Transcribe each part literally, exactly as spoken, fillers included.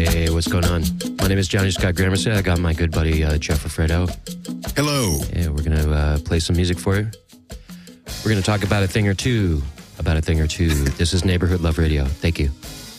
Hey, what's going on? My name is Johnny Scott Gramercy. I got my good buddy uh, Jeff Alfredo. Hello. Yeah, we're going to uh, play some music for you. We're going to talk about a thing or two. About a thing or two. This is Neighborhood Love Radio. Thank you.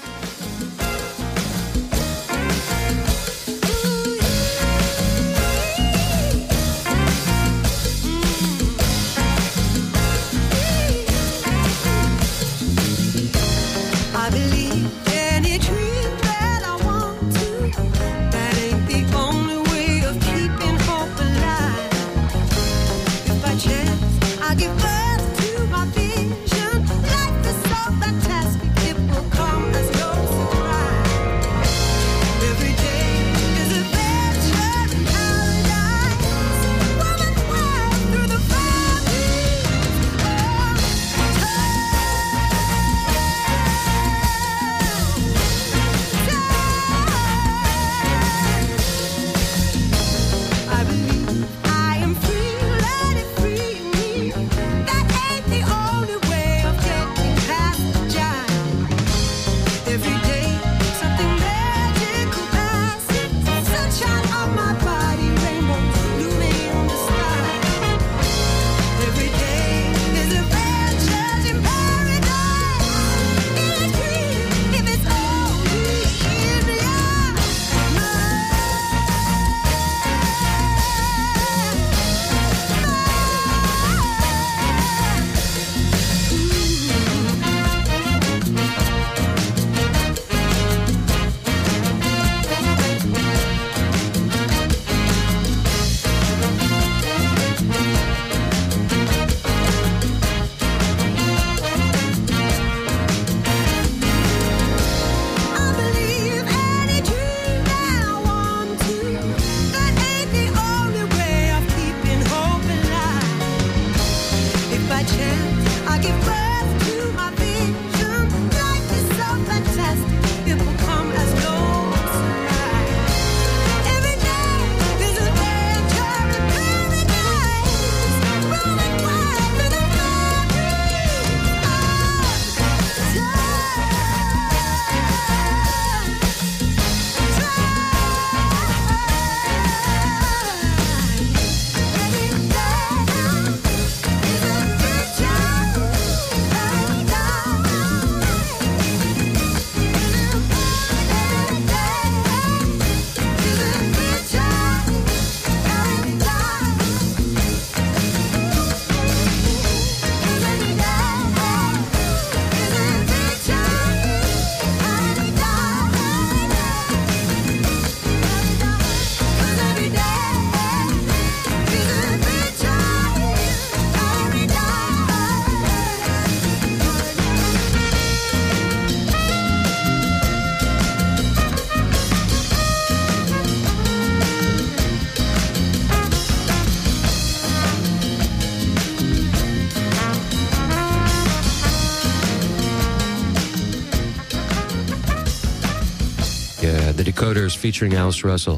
Decoders featuring Alice Russell.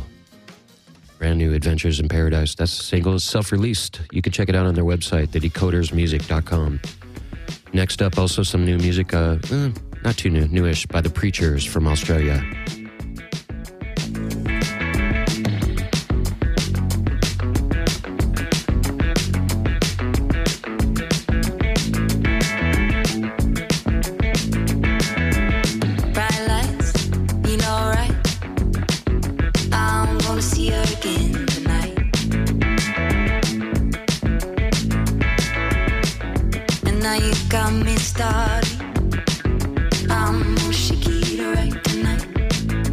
Brand new Adventures in Paradise. That's the single. It's self-released. You can check it out on their website, the decoders music dot com. Next up, also some new music, uh, eh, not too new, newish, by The Preachers from Australia. Started. I'm Shakira right tonight.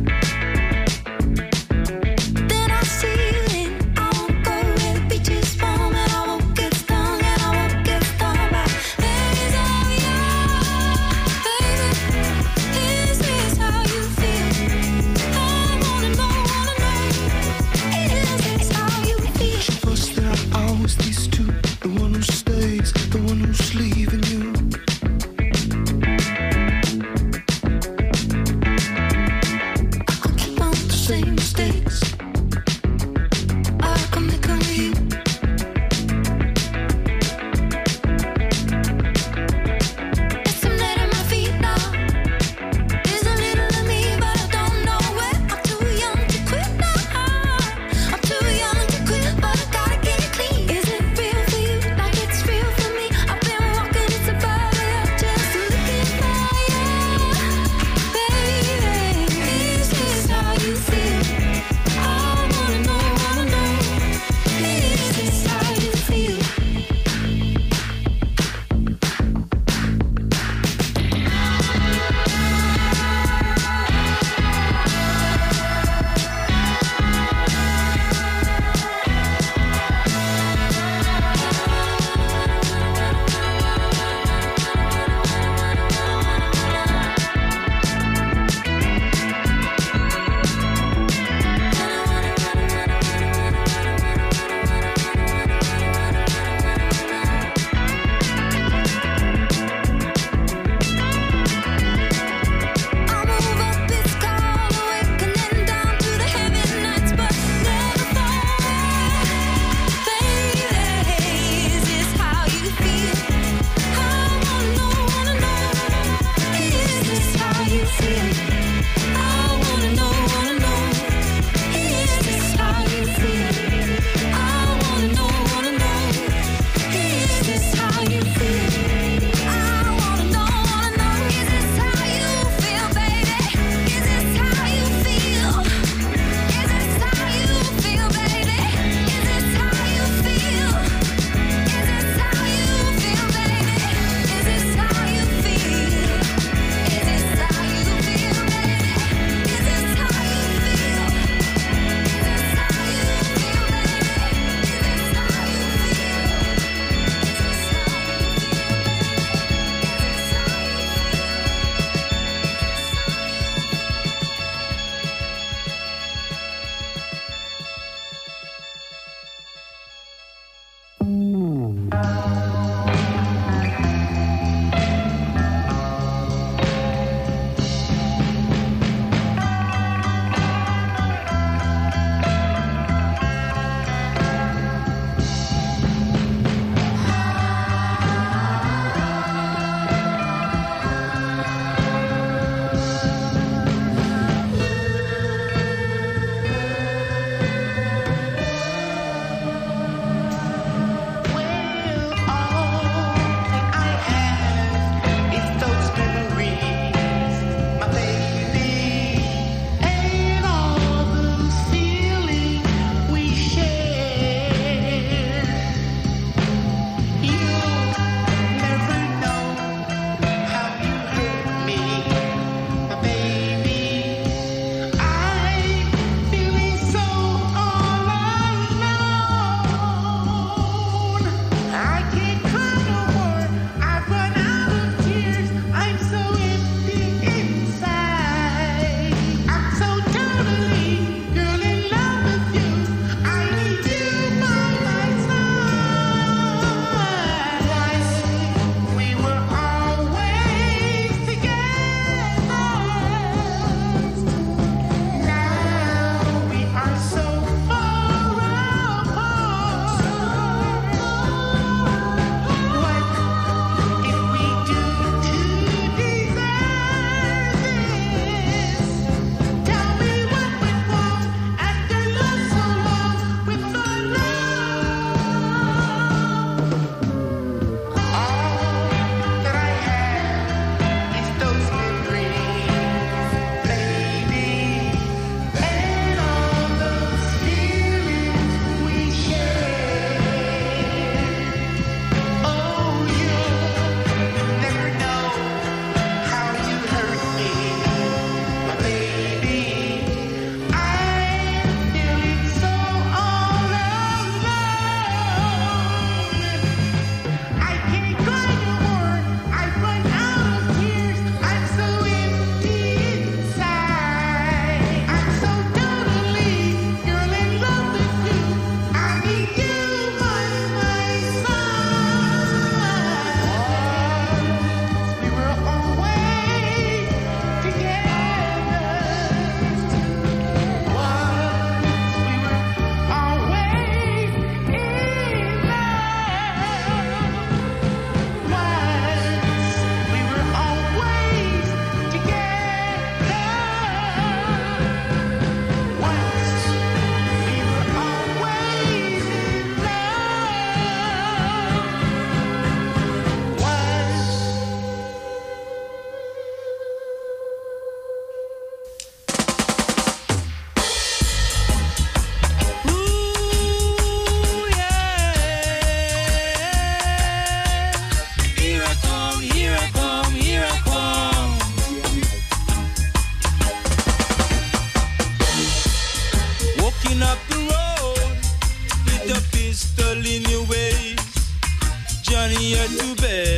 up the road with a pistol in your waist, Johnny, you're too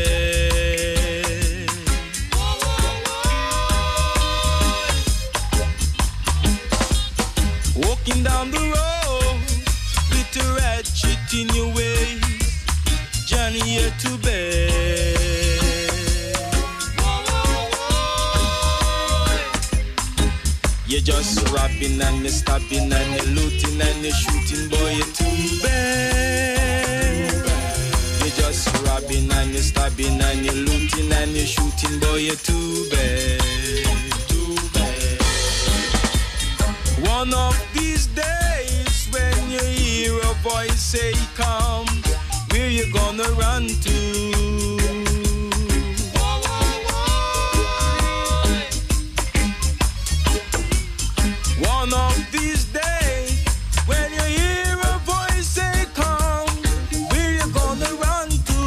bad. Walking down the road with a ratchet in your waist, Johnny, you're too bad. You're just robbing and you're stabbing and you're looting and you're shooting, boy, you're too bad. You're just robbing and you're stabbing and you're looting and you're shooting, boy, you're too bad. Too bad. One of these days when you hear a voice say come, where you gonna run to? One of these days, when you hear a voice say come, where you gonna run to?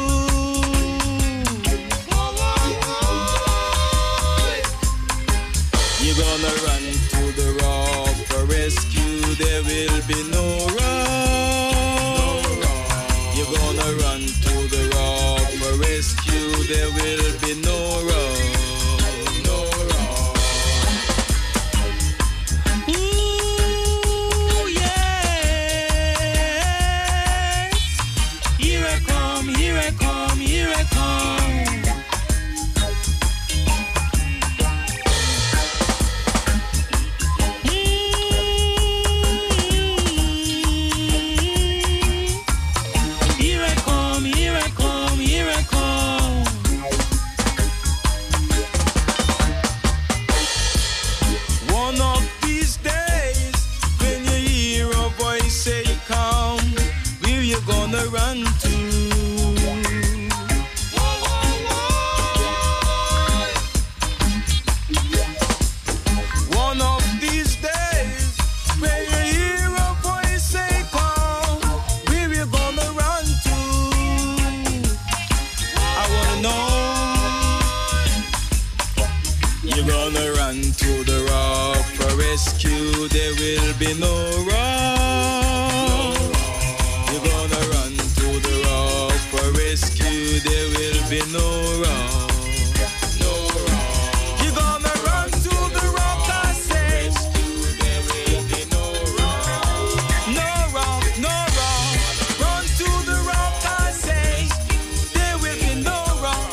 You're gonna run to the rock for rescue, there will be no rock. You're gonna run to the rock for rescue, there will be no rock. Run to. One of these days, when you hear a voice say come, where you gonna run to? I wanna know. You're gonna run to the rock for rescue, there will be no rock. You're gonna run to the rock for rescue, there will be no rock, no rock. You're gonna run to the rock, I say, there will be no rock, no rock, no rock. Run to the rock, I say, there will be no rock,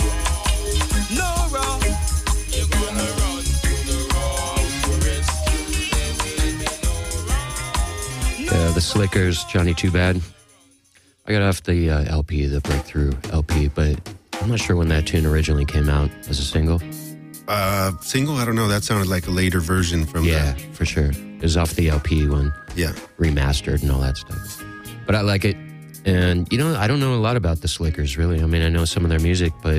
no rock. You're gonna run to the rock for rescue, there will be no rock. No uh, the Slickers, Johnny Too Bad. I got off the uh, L P, the Breakthrough L P, but I'm not sure when that tune originally came out as a single. Uh, single? I don't know. That sounded like a later version from Yeah, the... for sure. It was off the L P one. Yeah. Remastered and all that stuff. But I like it. And, you know, I don't know a lot about the Slickers, really. I mean, I know some of their music, but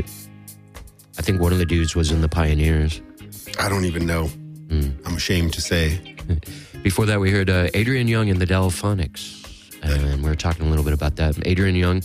I think one of the dudes was in the Pioneers. I don't even know. Mm. I'm ashamed to say. Before that, we heard uh, Adrian Young and the Delphonics. And we were talking a little bit about that. Adrian Young,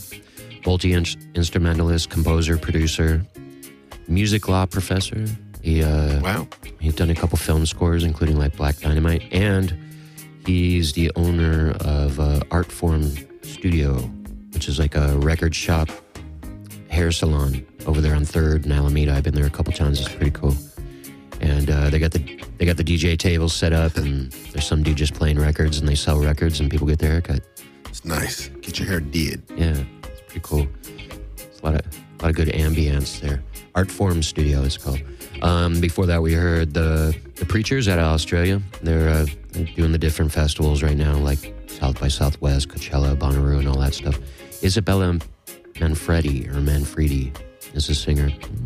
multi-instrumentalist, composer, producer, music law professor. He, uh, wow. He's done a couple film scores, including like Black Dynamite. And he's the owner of uh, Artform Studio, which is like a record shop, hair salon over there on third and Alameda. I've been there a couple times. It's pretty cool. And uh, they got the they got the D J tables set up, and there's some dude just playing records, and they sell records, and people get their haircut. It's nice. Get your hair did. Yeah, it's pretty cool. It's a lot of a lot of good ambience there. Artform Studio, it's called. Um, before that, we heard the the Preachers out of Australia. They're uh, doing the different festivals right now, like South by Southwest, Coachella, Bonnaroo, and all that stuff. Isabella Manfredi or Manfredi is the singer.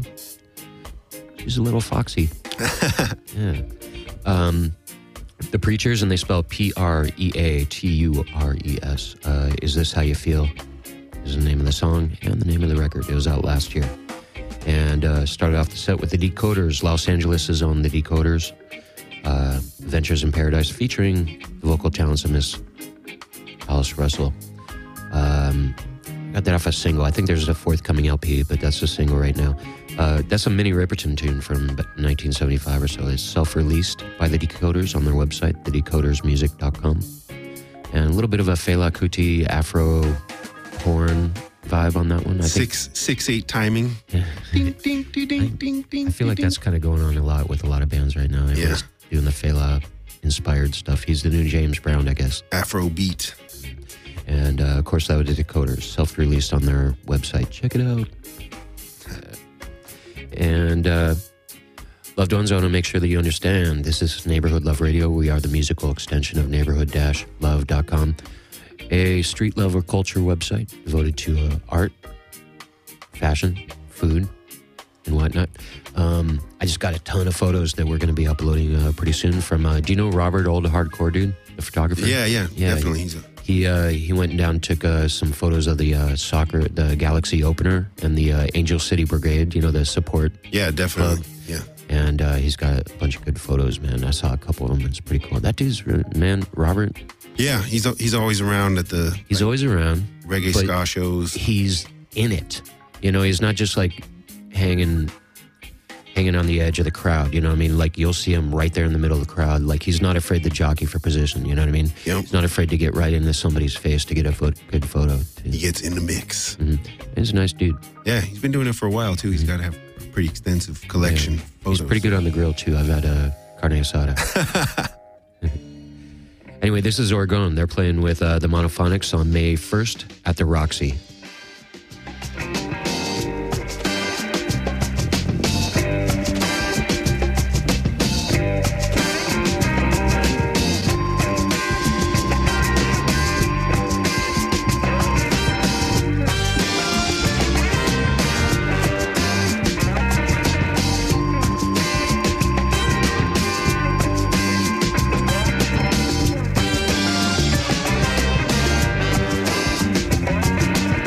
She's a little foxy. Yeah. Um, the Preachers, and they spell P R E A T U R E S. Uh, Is This How You Feel? Is the name of the song and the name of the record. It was out last year. And uh, started off the set with the Decoders, Los Angeles' own The Decoders. Uh, Ventures in Paradise, featuring the vocal talents of Miss Alice Russell. Um, got that off a single. I think there's a forthcoming L P, but that's a single right now. Uh, that's a Minnie Riperton tune from nineteen seventy-five or so. It's self-released by the Decoders on their website, the decoders music dot com. And a little bit of a Fela Kuti Afro horn vibe on that one. I Six, think, six, eight timing. Yeah. Ding, ding, ding, ding, ding, ding. I feel like that's kind of going on a lot with a lot of bands right now. Everybody's doing the Fela inspired stuff. He's the new James Brown, I guess. Afro beat. And uh, of course, that was the Decoders, self-released on their website. Check it out. And uh, loved ones, I want to make sure that you understand this is Neighborhood Love Radio. We are the musical extension of neighborhood dash love dot com, a street level culture website devoted to uh, art, fashion, food, and whatnot. Um, I just got a ton of photos that we're going to be uploading uh, pretty soon from, uh, do you know Robert, old hardcore dude, the photographer? Yeah, yeah, Yeah, definitely. He's a, He uh, he went down and took uh, some photos of the uh, soccer, the Galaxy opener and the uh, Angel City Brigade, you know, the support. yeah, definitely. Club. Yeah. And uh, he's got a bunch of good photos, man. I saw a couple of them. It's pretty cool. That dude's, re- man, Robert, Yeah, he's he's always around at the he's always around. reggae but ska shows. He's in it. You know, he's not just like hanging hanging on the edge of the crowd, you know what I mean? Like, you'll see him right there in the middle of the crowd. Like, he's not afraid to jockey for position, you know what I mean? Yep. He's not afraid to get right into somebody's face to get a fo- good photo. Too. He gets in the mix. Mm-hmm. He's a nice dude. Yeah, he's been doing it for a while too. He's got to have a pretty extensive collection Yeah. of photos. He's pretty good on the grill, too. I've had a carne asada. Anyway, this is Oregon. They're playing with uh, the Monophonics on May first at the Roxy. Thank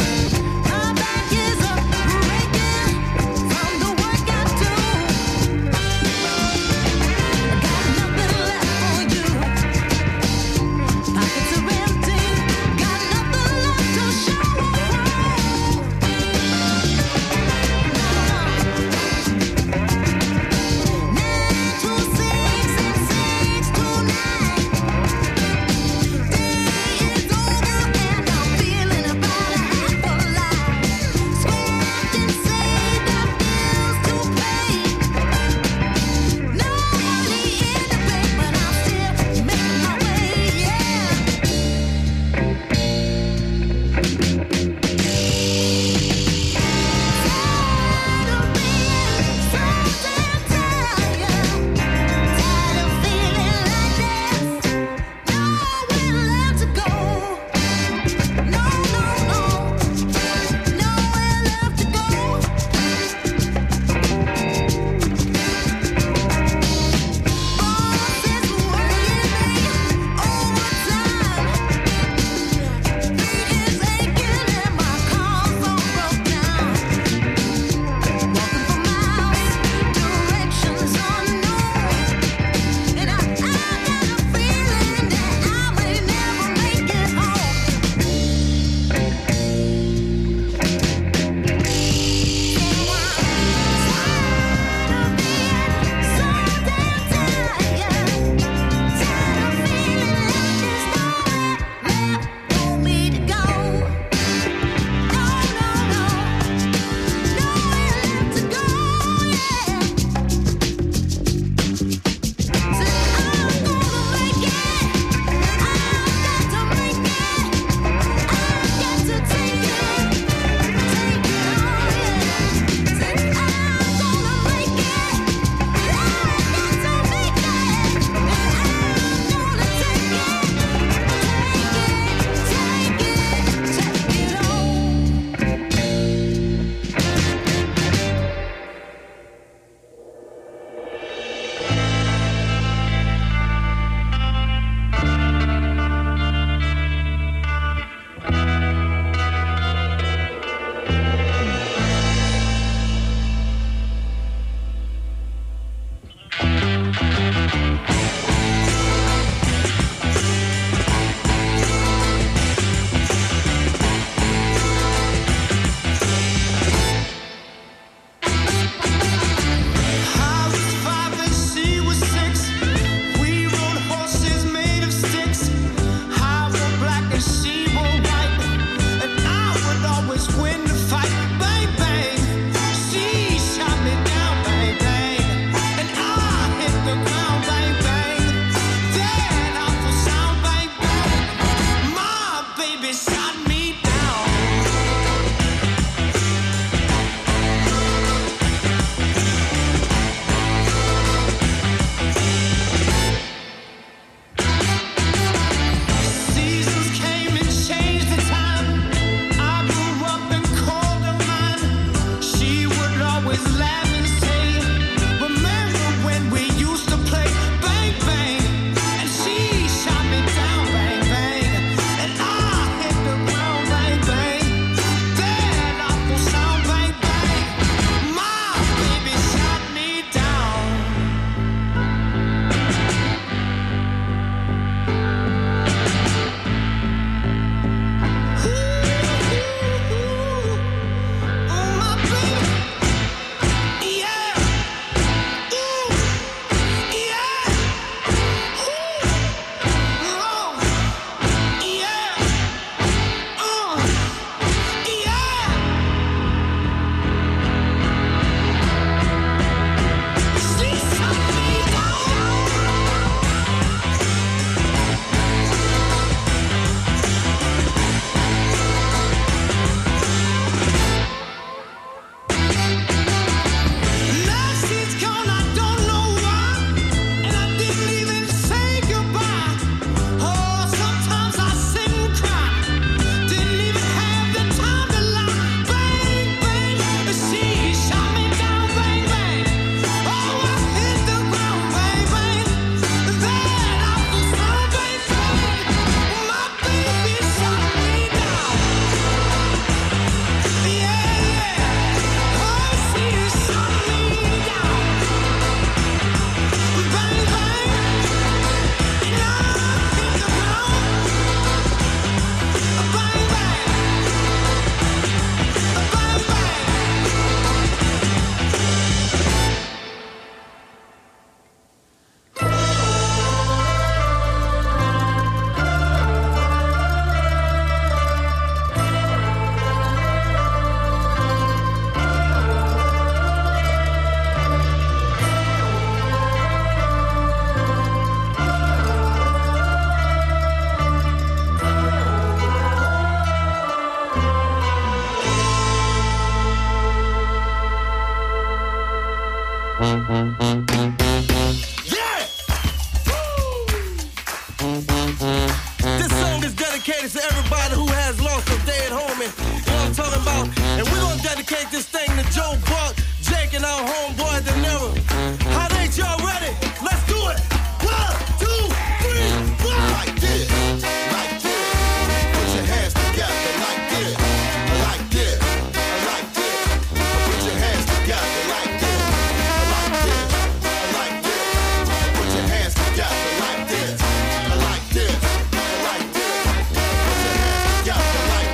This song is dedicated to everybody who has lost a dead homie. You know what I'm talking about? And we're gonna dedicate this thing to Joe Buck, Jake, and our homeboy De Niro. How they y'all ready? Let's do it! One, two, three, four! Like this, like this. Put your hands together like this, like this, like this. Put your hands together like this, like this, like this. Put your hands together like this, like this, like this. Put your hands together like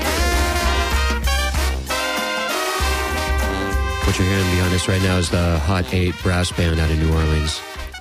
this. What you're hearing behind us right now is the Hot Eight brass band out of New Orleans.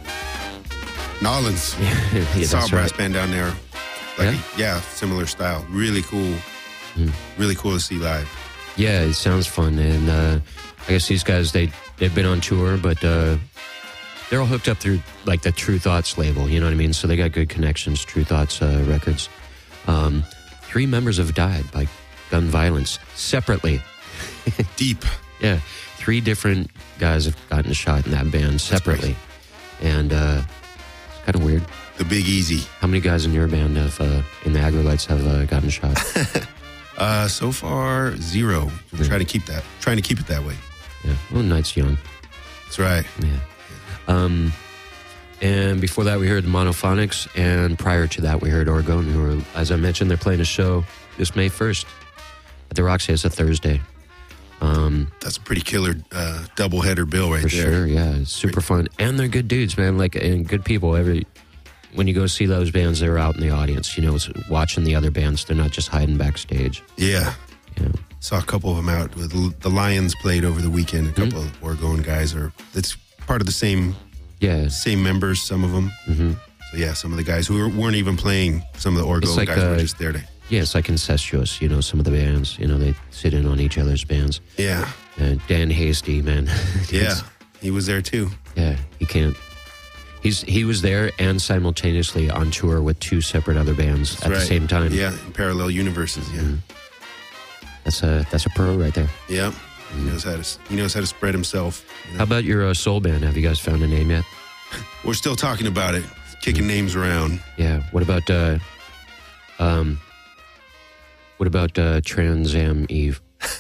Nolans. Yeah, Saw a that's brass right. band down there. Like, Yeah? yeah, similar style. Really cool. Mm. Really cool to see live. Yeah, it sounds fun, and uh, I guess these guys they they've been on tour, but uh, they're all hooked up through like the True Thoughts label. You know what I mean? So they got good connections. True Thoughts uh, Records. Um, three members have died by gun violence separately. Deep. Yeah, three different guys have gotten shot in that band separately, and uh, it's kind of weird. The Big Easy. How many guys in your band have uh, in the Aggrolites have uh, gotten shot? Uh, so far, zero. I'm Yeah. trying to keep that. Trying to keep it that way. Yeah, well, night's young. That's right. Yeah. Um, and before that, we heard the Monophonics, and prior to that, we heard Orgone, who are, as I mentioned, they're playing a show this May first at the Roxy. It's a Thursday. Um, That's a pretty killer uh, double-header bill right for there. sure, yeah, it's super fun, and they're good dudes, man. Like, and good people. Every when you go see those bands, they're out in the audience. You know, it's watching the other bands. They're not just hiding backstage. Yeah. Yeah. Saw a couple of them out. With the Lions played over the weekend. A couple Mm-hmm. of Orgone guys are. It's part of the same Yeah. same members. Some of them. Mm-hmm. So yeah, some of the guys who were, weren't even playing. Some of the Orgone like, guys were uh, just there to. Yeah, it's like incestuous. You know, some of the bands. You know, they sit in on each other's bands. Yeah. Uh, Dan Hasty, man. Yeah. He was there too. Yeah, he can't. He's he was there and simultaneously on tour with two separate other bands That's at right. the same time. Yeah, in parallel universes. Yeah. Mhm. That's a that's a pro right there. Yeah. He knows how to. He knows how to spread himself. you know. How about your uh, soul band? Have you guys found a name yet? We're still talking about it. Kicking names around. Yeah. What about uh, um, what about uh, Trans Am Eve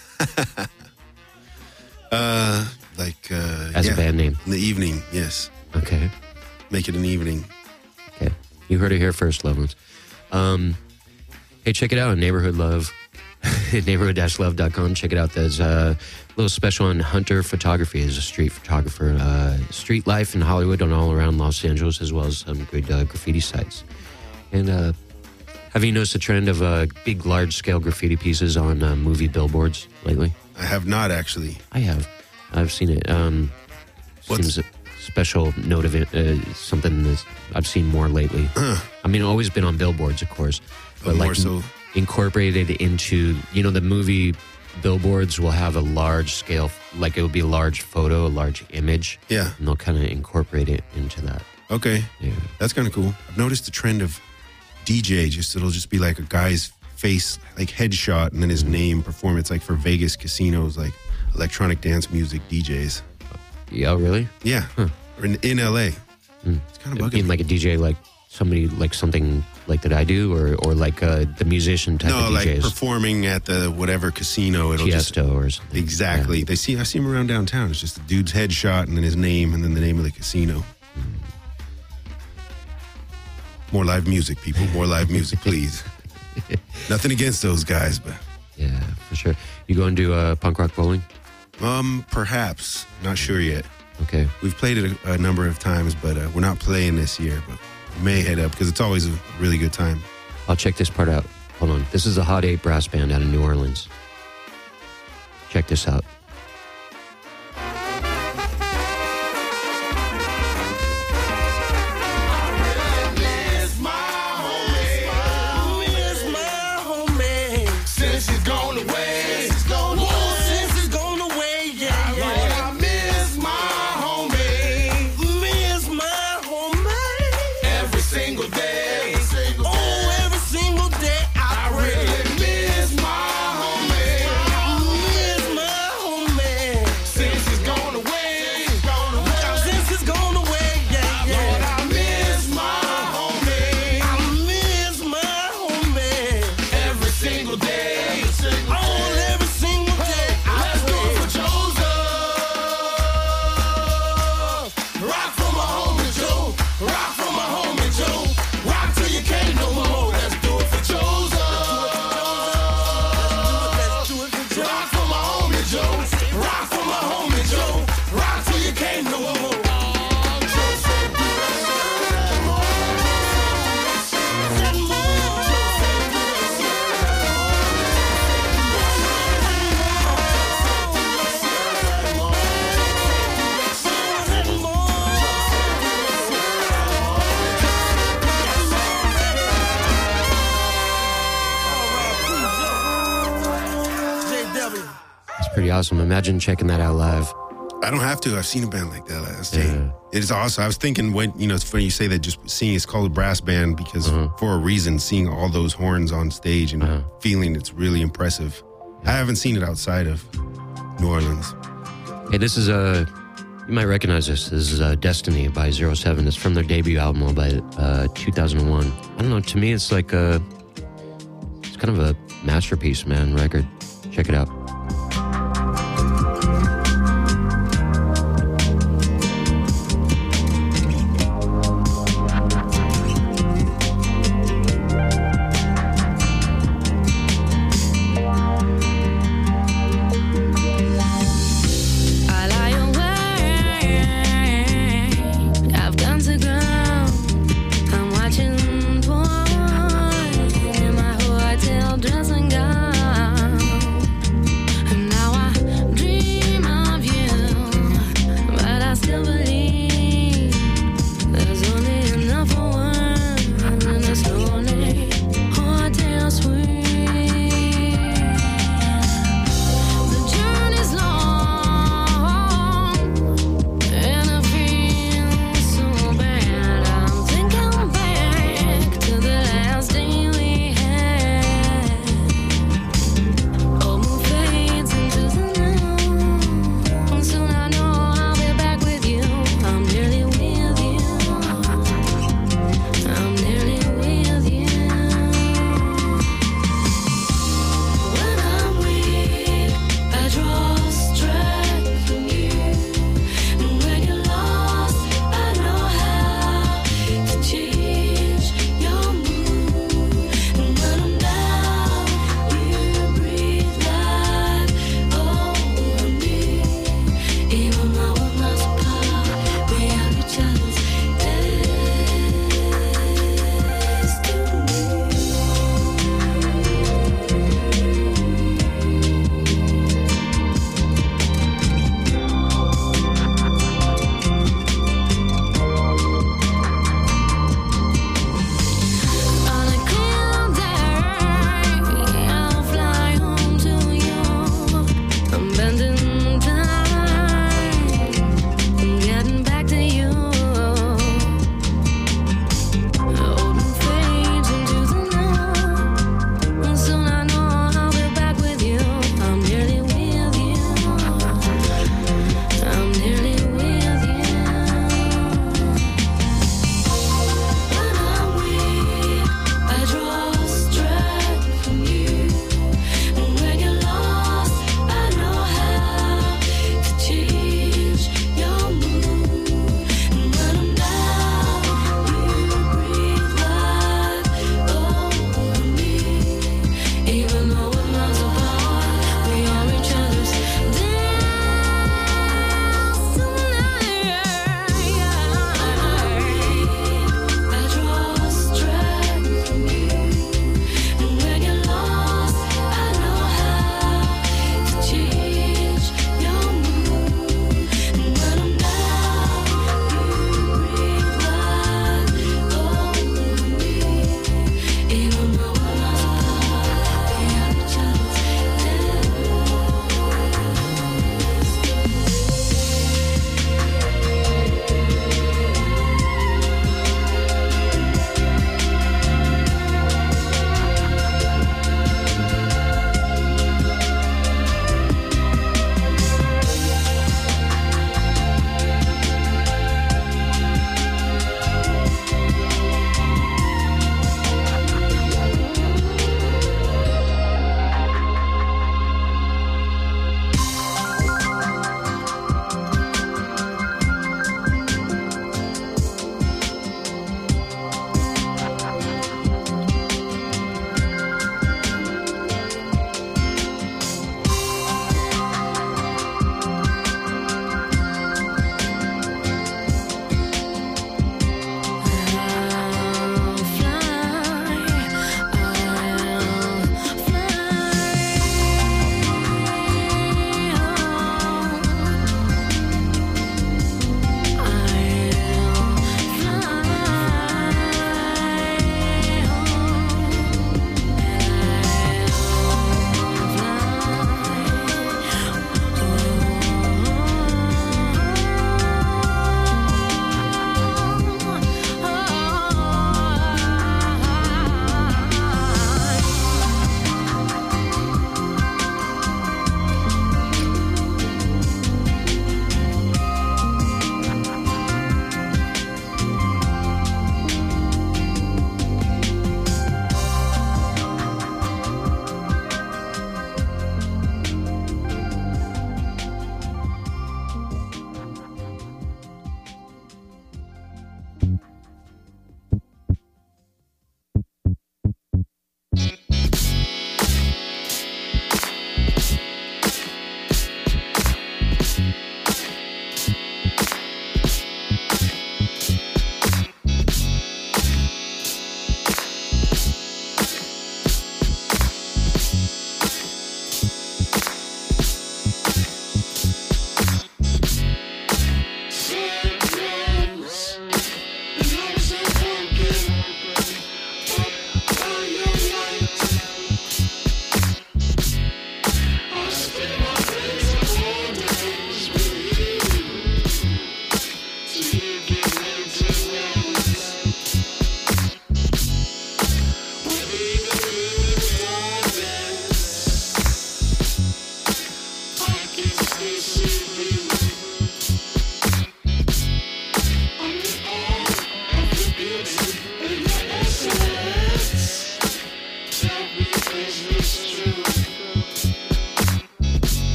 Uh, like uh, as yeah. a band name? In the evening, yes. Okay. Make it an evening. Okay. You heard it here first, loved ones. Um, hey, check it out, Neighborhood Love. neighborhood dash love dot com. Check it out. There's a little special on Hunter Photography. He's a street photographer. Uh, street life in Hollywood and all around Los Angeles, as well as some good uh, graffiti sites. And uh, have you noticed a trend of uh, big, large-scale graffiti pieces on uh, movie billboards lately? I have not actually. I have. I've seen it. Um, What's- seems a special note of it. Uh, something that I've seen more lately. I mean, always been on billboards, of course, but More like so. incorporated into, you know, the movie billboards will have a large scale, like it will be a large photo, a large image, Yeah. and they'll kind of incorporate it into that. Okay. Yeah. That's kind of cool. I've noticed the trend of D J. Just it'll just be like a guy's face, like headshot, and then his name perform. It's like for Vegas casinos, like electronic dance music D Js. Yeah, really? Yeah. Or in, in L A. Mm. It's kind of In bugging. me. like a D J, like somebody, like something like that I do, or or like uh, the musician type No, of like D Js, performing at the whatever casino. It'll just Tiesto or something. exactly. They see. I see him around downtown. It's just the dude's headshot and then his name and then the name of the casino. More live music, people. More live music, please. Nothing against those guys, but Yeah, yeah, for sure. You going to uh, punk rock bowling? um, perhaps not sure yet. Okay. We've played it a, a number of times, but uh, we're not playing this year. But we may head up because it's always a really good time. I'll check this part out. Hold on. This is the Hot Eight brass band out of New Orleans. Check this out. Miss my homie. Since she's gone away, she's gone away. Oh, since it's gone away, yeah, Lord, yeah. I miss my homie Miss my homie. every single day. Oh, every single day I I pray. really miss my homie Miss my homie. since she's gone away. Gone away. Since it's gone away, yeah, Lord, yeah. I miss my homie I pretty awesome. Imagine checking that out live. I don't have to. I've seen a band like that last Yeah. day. It is awesome. I was thinking when, you know, it's funny you say that, just seeing it's called a brass band because Uh-huh. for a reason, seeing all those horns on stage and Uh-huh. feeling it's really impressive. I haven't seen it outside of New Orleans. Hey, this is a, you might recognize this. This is uh, Destiny by Zero Seven. It's from their debut album by uh, two thousand one. I don't know, to me it's like a, it's kind of a masterpiece, man, record. Check it out. I lie awake, I've gone to ground. I'm watching porn in my hotel dressing gown.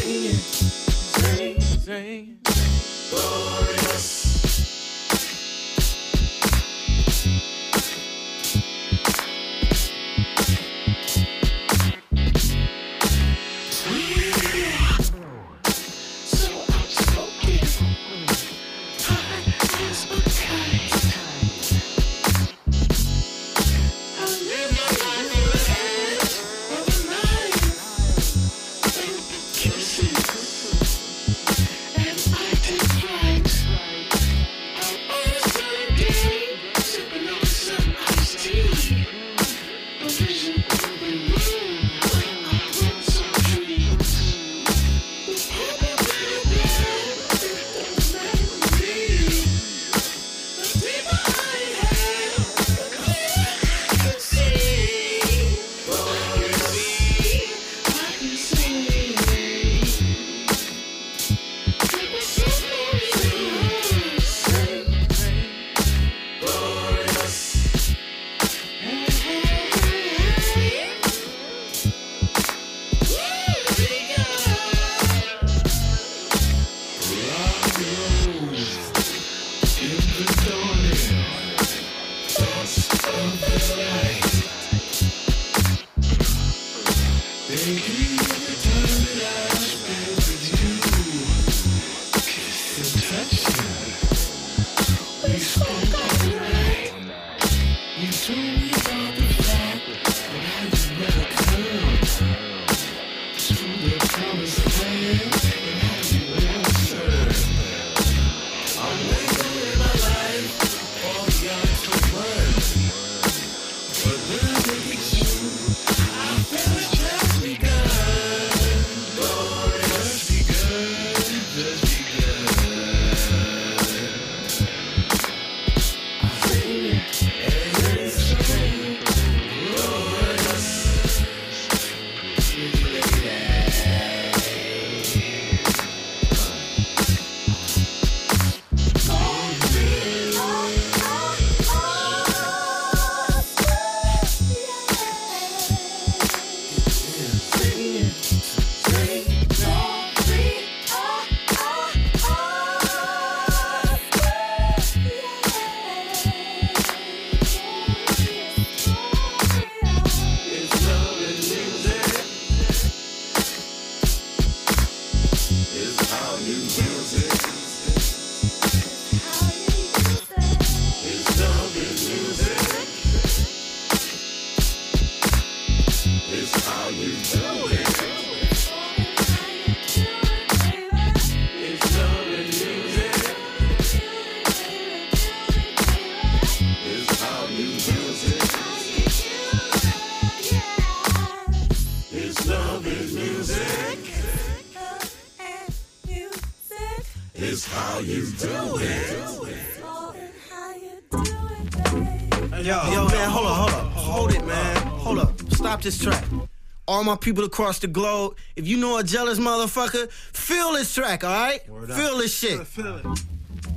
Sing it, sing, sing. Glorious. This track. All my people across the globe, if you know a jealous motherfucker, feel this track, all right? Feel this shit. Feel it, feel it.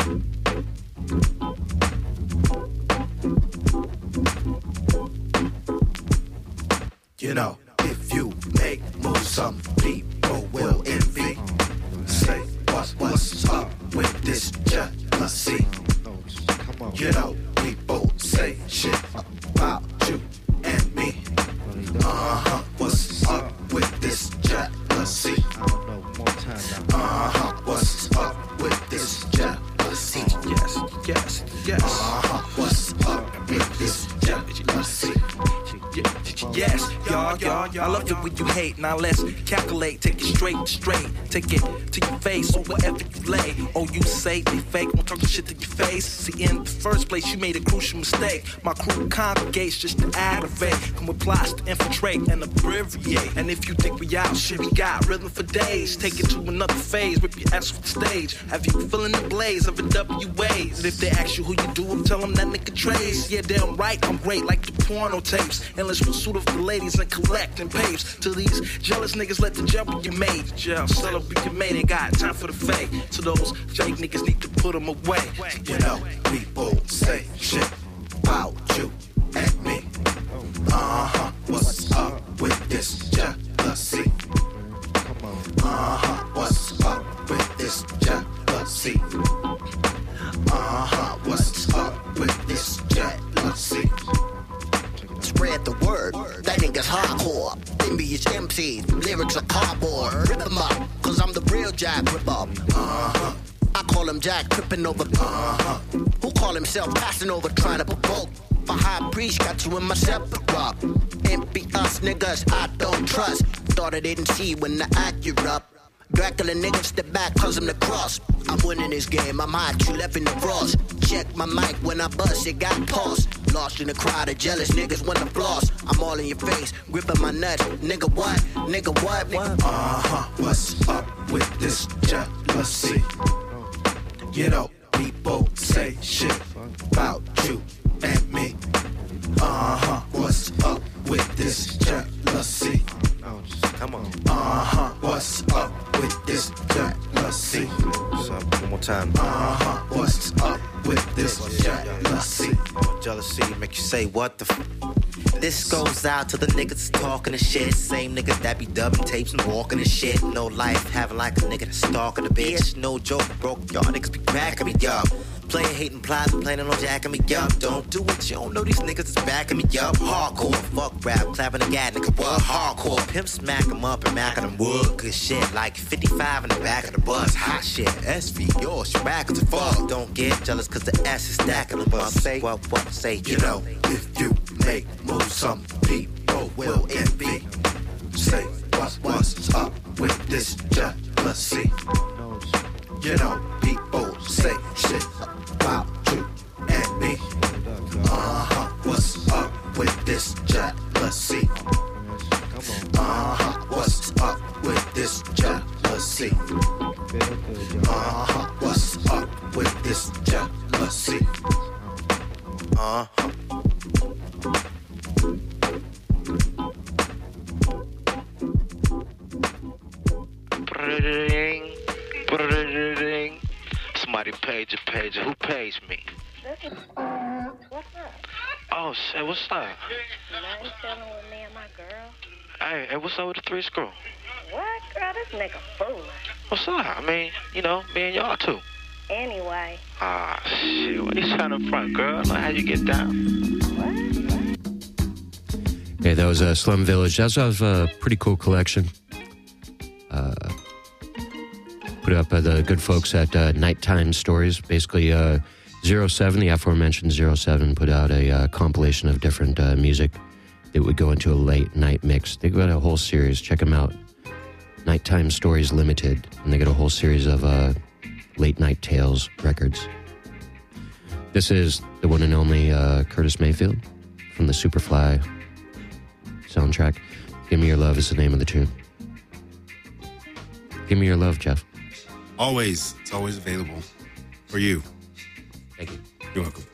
You know, if you make moves, some people will envy. Say what, what's up with this jealousy? You know, people say shit about you and me. Uh-huh, what's up with this jealousy? Uh-huh, what's up with this jealousy? Yes, yes, yes. Uh-huh, what's up with this jealousy? Yes, y'all, y'all, I love it when you hate. Now let's calculate, take it straight, straight. Take it to your face or wherever you lay. Oh, you say they fake, won't talk shit to your face. See, in the first place, you made a crucial mistake. My crew congregates just to aggravate. Come with plots to infiltrate and abbreviate. And if you think we out, shit, we got rhythm for days. Take it to another phase, rip your ass off the stage. Have you feeling the blaze of a W A's? And if they ask you who you do, I'm tell them that nigga Trace. Yeah, damn right, I'm great like the porno tapes. Endless pursuit of the ladies and collecting papes. To these jealous niggas, let the gel be your mate. Gel, celebrate your mate, ain't got time for the fake. To those fake niggas, need to put them away. You know, people say shit about you and me. Uh-huh, what's up with this jealousy? Uh-huh, jealousy? Uh-huh, what's up with this jealousy? Spread the word, that nigga's hardcore. Envious M Cs, lyrics are cardboard. Rip them up, cause I'm the real Jack Ripper. Uh-huh. I call him Jack tripping over. Uh-huh. Who call himself passing over, trying to provoke? A high priest got you in my sepulchre. Envy us niggas, I don't trust. Thought I didn't see when I act you up. Dracula niggas step back cause I'm the cross. I'm winning this game, I'm hot, you left in the frost. Check my mic when I bust, it got paused. Lost in the crowd of jealous niggas wanna floss. I'm all in your face, gripping my nuts. Nigga what? Nigga what? Nigga? Uh-huh, what's up with this jealousy? You know, people say shit about you and me. Uh-huh, what's up with this jealousy? Come on. Uh-huh, what's up with this jealousy? What's up? One more time. Uh-huh, what's up with this jealousy? Jealousy make you say what the f. This goes out to the niggas talking and shit. Same niggas that be dubbing tapes and walking and shit. No life, having like a nigga that's stalking a bitch. No joke, broke y'all niggas be cracking me up. Playing hating plies, planning on jacking me up. Don't do it, you don't know these niggas is backing me up. Hardcore, fuck rap, clapping the gat, nigga, what? Hardcore, pimp smack 'em up and mack 'em wood. Good shit, like fifty-five in the back of the bus. Hot shit, S V, yours, your back as fuck. Don't get jealous, cause the S is stacking them up. Say what, what, say, you, You know, if you make moves, some people will envy. Say what, what's up with this jealousy? You know, people say shit about you and me. Uh-huh, what's up with this jealousy? Uh-huh, what's up with this jealousy? Uh-huh, what's up with this jealousy? uh-huh. Ding, ding. Somebody paid your page. Who pays me? What's up? Oh shit, what's up? Now you chilling with me and my girl? Hey, hey, what's up with the three screw? What? Girl, this nigga fooling. What's up? I mean, you know, me and y'all too. Anyway. Ah, shit, what you trying to front, girl? Like, how you get down? What? Okay, that was uh, Slum Village. That was a pretty cool collection. Uh, put up by the good folks at uh, Nighttime Stories. Basically, uh, Zero Seven, the aforementioned Zero Seven, put out a uh, compilation of different uh, music that would go into a late night mix. They got a whole series. Check them out. Nighttime Stories Limited. And they got a whole series of uh, late night tales records. This is the one and only uh, Curtis Mayfield from the Superfly soundtrack. Give Me Your Love is the name of the tune. Give me your love, Jeff. Always. It's always available for you. Thank you. You're welcome.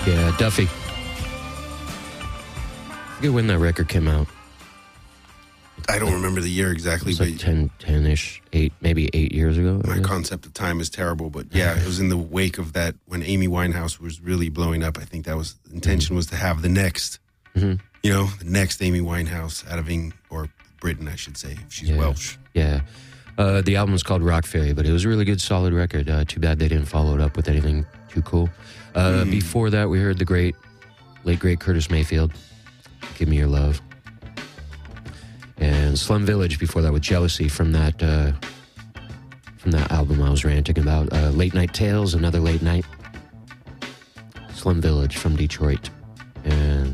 Yeah, Duffy. I forget when that record came out. I don't remember the year exactly, It was but like ten, ten-ish, eight, maybe eight years ago. my concept of time is terrible. But yeah, it was in the wake of that when Amy Winehouse was really blowing up. I think that was the intention was to have the next, Mhm. you know, the next Amy Winehouse out of Eng or Britain, I should say. If she's Yeah. Welsh. Yeah. Uh, the album was called Rock Fairy, but it was a really good, solid record. Uh, too bad they didn't follow it up with anything too cool. Uh, Mm. Before that, we heard the great, late great Curtis Mayfield, Give Me Your Love. And Slum Village before that with Jealousy from that uh, from that album I was ranting about. Uh, Late Night Tales, Another Late Night. Slum Village from Detroit. And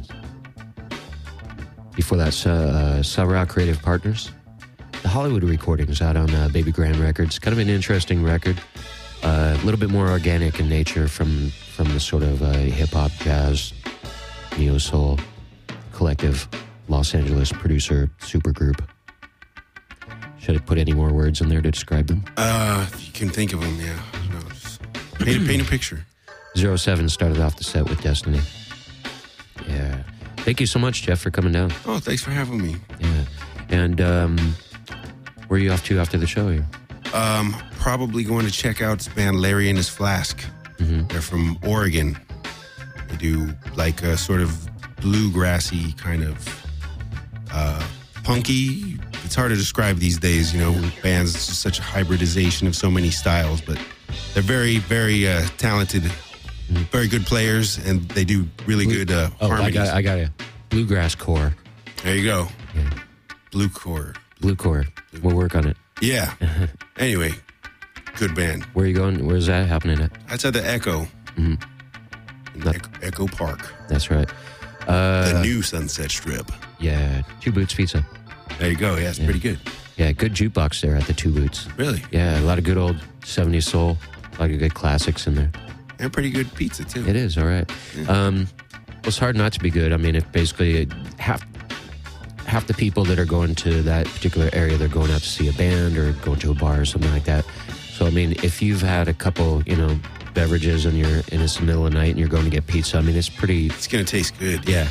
before that, uh, Sarah Creative Partners. The Hollywood recordings out on uh, Baby Grand Records. Kind of an interesting record. Uh, a little bit more organic in nature from, from the sort of uh, hip-hop, jazz, neo-soul collective Los Angeles producer supergroup. Should I put any more words in there to describe them? Uh, if you can think of them, yeah. No, just paint, paint a picture. Zero Seven started off the set with Destiny. Yeah. Thank you so much, Jeff, for coming down. Oh, thanks for having me. Yeah. And um, where are you off to after the show here? Um, probably going to check out this band Larry and His Flask. Mm-hmm. They're from Oregon. They do like a sort of bluegrassy kind of uh, punky. It's hard to describe these days, you know, bands. It's just such a hybridization of so many styles, but they're very, very uh, talented, mm-hmm. very good players, and they do really Blue, good uh, oh, harmonies. I got, I got it. Bluegrass core. There you go. Yeah. Blue core. Blue core. We'll work on it. Yeah. Anyway, good band. Where are you going? Where's that happening at? That's at the Echo. Mm-hmm. In Echo, Echo Park. That's right. Uh, the new Sunset Strip. Yeah, Two Boots Pizza. There you go. Yeah, it's yeah. pretty good. Yeah, good jukebox there at the Two Boots. Really? Yeah, a lot of good old seventies soul, a lot of good classics in there. And pretty good pizza, too. It is, all right. Yeah. Um, well, it's hard not to be good. I mean, it basically half, half the people that are going to that particular area, they're going out to see a band or going to a bar or something like that. So, I mean, if you've had a couple, you know, beverages and you're and it's the middle of the night and you're going to get pizza, I mean, it's pretty... It's going to taste good. Yeah.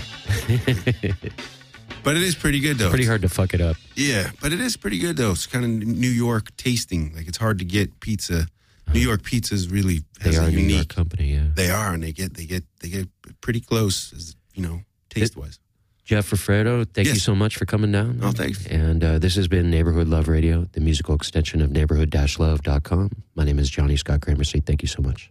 But it is pretty good, though. It's pretty hard to fuck it up. Yeah, but it is pretty good, though. It's kind of New York tasting. Like, it's hard to get pizza. New York pizza is really has they are a a unique... New York company, yeah. They are, and they get they get, they get pretty close, as, you know, taste-wise. Jeff Raffredo, thank yes. you so much for coming down. Oh, thanks. And uh, this has been Neighborhood Love Radio, the musical extension of neighborhood dash love dot com. My name is Johnny Scott Gramercy. Thank you so much.